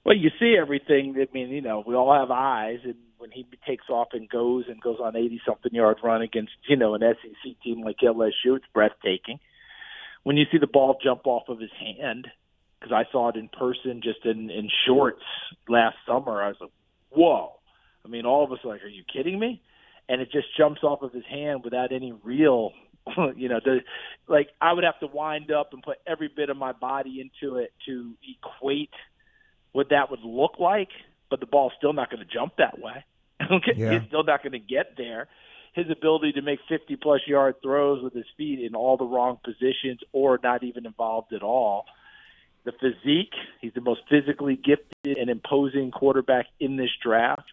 Well, you see everything. I mean, we all have eyes, and when he takes off and goes on 80-something yard run against, an SEC team like LSU, it's breathtaking. When you see the ball jump off of his hand, because I saw it in person just in shorts last summer, I was like, whoa. I mean, all of us are like, are you kidding me? And it just jumps off of his hand without any real, I would have to wind up and put every bit of my body into it to equate what that would look like, but the ball's still not going to jump that way. Okay, Yeah. he's still not going to get there. His ability to make 50-plus yard throws with his feet in all the wrong positions or not even involved at all. The physique, he's the most physically gifted and imposing quarterback in this draft.